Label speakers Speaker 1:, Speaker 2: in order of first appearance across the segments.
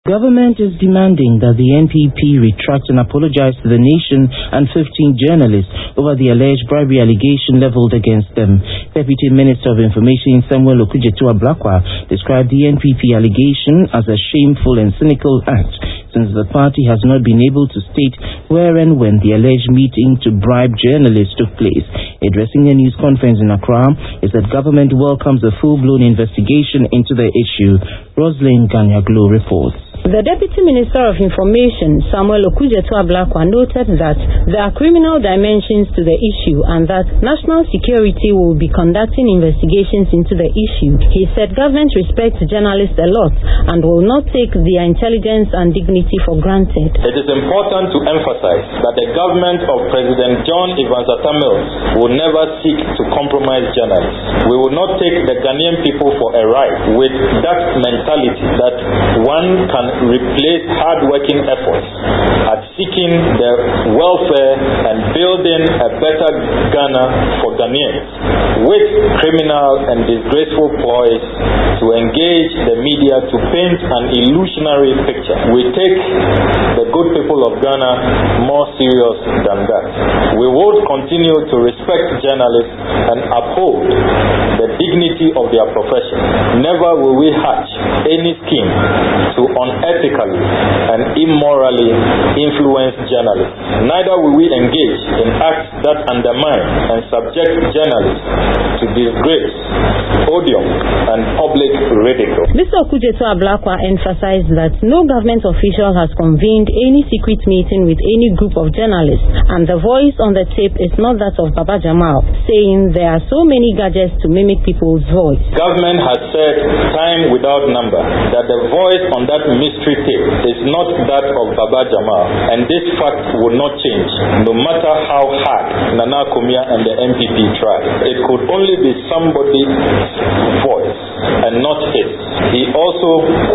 Speaker 1: Government is demanding that the NPP retract and apologize to the nation and 15 journalists over the alleged bribery allegation leveled against them. Deputy Minister of Information Samuel Okujetu Ablakwa described the NPP allegation as a shameful and cynical act, since the party has not been able to state where and when the alleged meeting to bribe journalists took place. Addressing a news conference in Accra, he said government welcomes a full-blown investigation into the issue. Rosalind Ganyaglo reports.
Speaker 2: The Deputy Minister of Information, Samuel Okujetu Ablakwa, noted that there are criminal dimensions to the issue and that national security will be conducting investigations into the issue. He said government respects journalists a lot and will not take their intelligence and dignity for granted.
Speaker 3: It is important to emphasize that the government of President John Evans Atta Mills will never seek to compromise journalists. We will not take the Ghanaian people for a ride with that mentality that one can replace hard-working efforts at seeking the welfare and building a better Ghana for Ghanaians with criminal and disgraceful ploys to engage the media to paint an illusionary picture. We take the good people of Ghana more serious than that. We will continue to respect journalists and uphold the dignity of their profession. Never will we hatch any scheme to unethically and immorally influence journalists. Neither will we engage in acts that undermine and subject journalists to disgrace, odium, and public ridicule.
Speaker 2: Mr. Okujetu Ablakwa emphasized that no government official has convened any secret meeting with any group of journalists, and the voice on the tape is not that of Baba Jamal, saying there are so many gadgets to mimic people's voice.
Speaker 3: Government has said time without number that the voice on that mystery tape is not that of Baba Jamal, and this fact will not change no matter how hard Nana Kumia and the MPP try. It could only be somebody's voice and not his. He also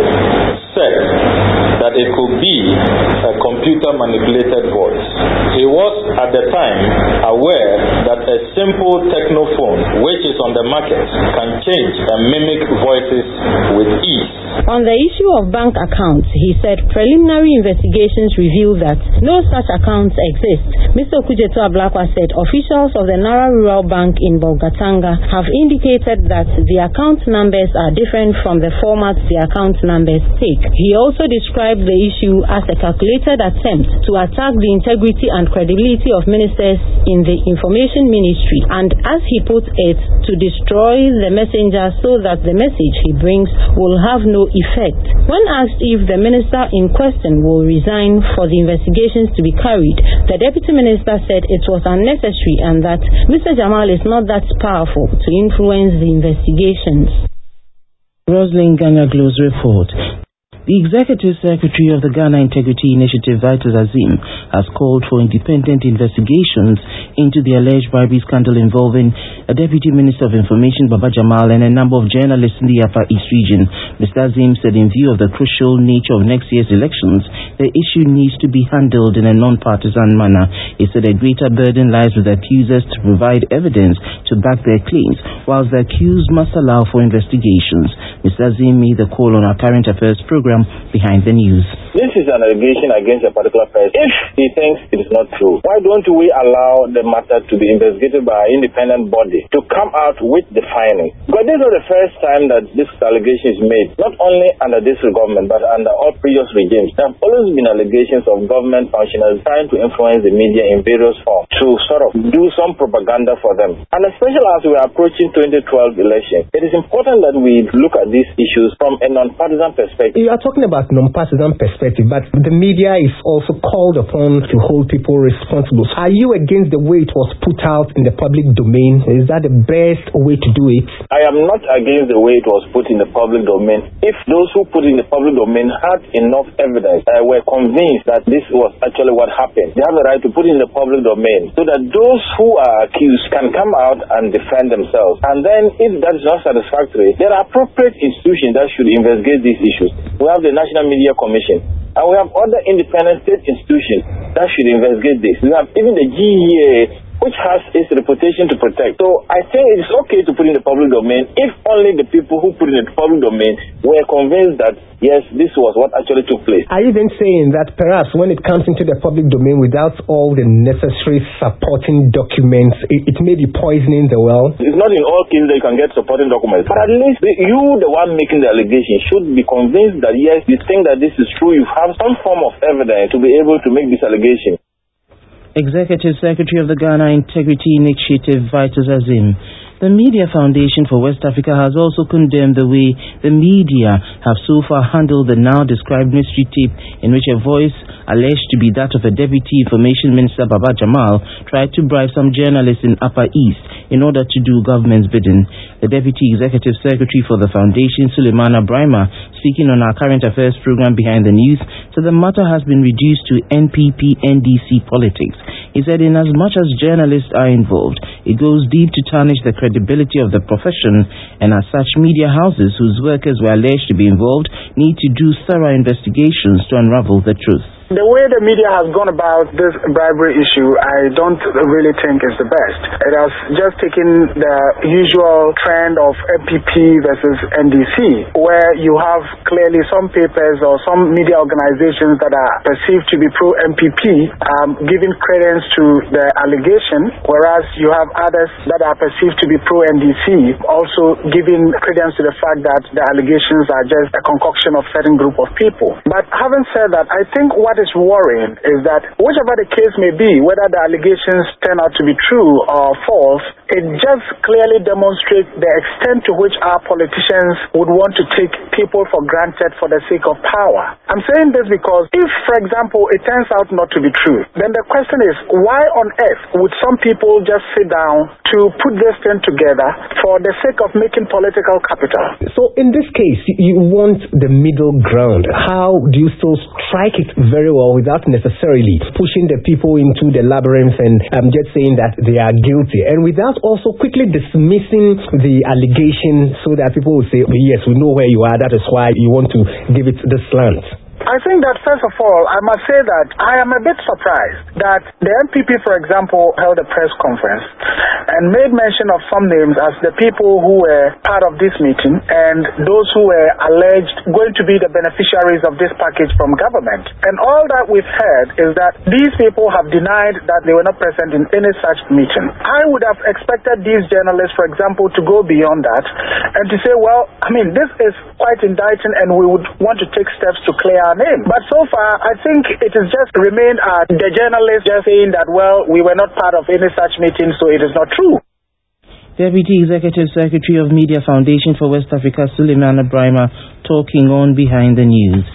Speaker 3: said that it could be a computer manipulated voice. He was at the time aware that a simple technophone which is on the market can change and mimic voices with ease.
Speaker 2: On the issue of bank accounts, he said preliminary investigations reveal that no such accounts exist. Mr. Okujetu Ablakwa said officials of the Nara Rural Bank in Bolgatanga have indicated that the account numbers are different from the format the account numbers take. He also described the issue as a calculated attempt to attack the integrity and credibility of ministers in the information ministry, and as he put it, to destroy the messenger so that the message he brings will have no effect. When asked if the minister in question will resign for the investigations to be carried, the deputy minister said it was unnecessary and that Mr. Jamal is not that powerful to influence the investigations.
Speaker 1: Rosalind Ganyaglo's report. The Executive Secretary of the Ghana Integrity Initiative, Vitus Azim, has called for independent investigations into the alleged bribery scandal involving a Deputy Minister of Information, Baba Jamal, and a number of journalists in the Upper East region. Mr. Azim said in view of the crucial nature of next year's elections, the issue needs to be handled in a non-partisan manner. He said a greater burden lies with accusers to provide evidence to back their claims, whilst the accused must allow for investigations. Mr. Azim made the call on our current affairs program Behind the News.
Speaker 4: This is an allegation against a particular person. If he thinks it is not true, why don't we allow the matter to be investigated by an independent body to come out with the findings? Because this is not the first time that this allegation is made, not only under this government, but under all previous regimes. There have always been allegations of government functionaries trying to influence the media in various forms to sort of do some propaganda for them. And especially as we are approaching 2012 elections, it is important that we look at these issues from a non-partisan perspective.
Speaker 5: You are talking about non-partisan perspective, but the media is also called upon to hold people responsible. Are you against the way it was put out in the public domain? Is that the best way to do it?
Speaker 4: I am not against the way it was put in the public domain. If those who put it in the public domain had enough evidence, were convinced that this was actually what happened, they have the right to put it in the public domain so that those who are accused can come out and defend themselves. And then if that is not satisfactory, there are appropriate institutions that should investigate these issues. We have the National Media Commission, and we have other independent state institutions that should investigate this. We have even the GEA, which has its reputation to protect. So I think it's okay to put in the public domain if only the people who put in the public domain were convinced that, yes, this was what actually took place.
Speaker 5: Are you then saying that perhaps when it comes into the public domain without all the necessary supporting documents, it may be poisoning the well?
Speaker 4: It's not in all cases that you can get supporting documents, but at least you, the one making the allegation, should be convinced that, yes, you think that this is true. You have some form of evidence to be able to make this allegation.
Speaker 1: Executive Secretary of the Ghana Integrity Initiative, Vitus Azim. The Media Foundation for West Africa has also condemned the way the media have so far handled the now described mystery tape in which a voice alleged to be that of a Deputy Information Minister, Baba Jamal, tried to bribe some journalists in Upper East in order to do government's bidding. The Deputy Executive Secretary for the Foundation, Suleimana Brahma, speaking on our current affairs program Behind the News, said the matter has been reduced to NPP-NDC politics. He said in as much as journalists are involved, it goes deep to tarnish the credibility of the profession, and as such, media houses whose workers were alleged to be involved need to do thorough investigations to unravel the truth.
Speaker 6: The way the media has gone about this bribery issue, I don't really think is the best. It has just taken the usual trend of MPP versus NDC, where you have clearly some papers or some media organizations that are perceived to be pro-MPP giving credence to the allegation, whereas you have others that are perceived to be pro-NDC also giving credence to the fact that the allegations are just a concoction of certain group of people. But having said that, I think what is worrying is that whichever the case may be, whether the allegations turn out to be true or false, it just clearly demonstrates the extent to which our politicians would want to take people for granted for the sake of power. I'm saying this because if, for example, it turns out not to be true, then the question is, why on earth would some people just sit down to put this thing together for the sake of making political capital?
Speaker 5: So in this case, you want the middle ground. How do you still strike it very well without necessarily pushing the people into the labyrinth and just saying that they are guilty, and without also quickly dismissing the allegation so that people will say, yes, we know where you are, that is why you want to give it the slant?
Speaker 6: I think that, first of all, I must say that I am a bit surprised that the MPP, for example, held a press conference and made mention of some names as the people who were part of this meeting and those who were alleged going to be the beneficiaries of this package from government. And all that we've heard is that these people have denied that they were not present in any such meeting. I would have expected these journalists, for example, to go beyond that and to say, well, I mean, this is quite indicting and we would want to take steps to clear our name. But so far, I think it has just remained the journalists just saying that, well, we were not part of any such meeting, so it is not true.
Speaker 1: Deputy Executive Secretary of Media Foundation for West Africa, Suleimana Brahma, talking on Behind the News.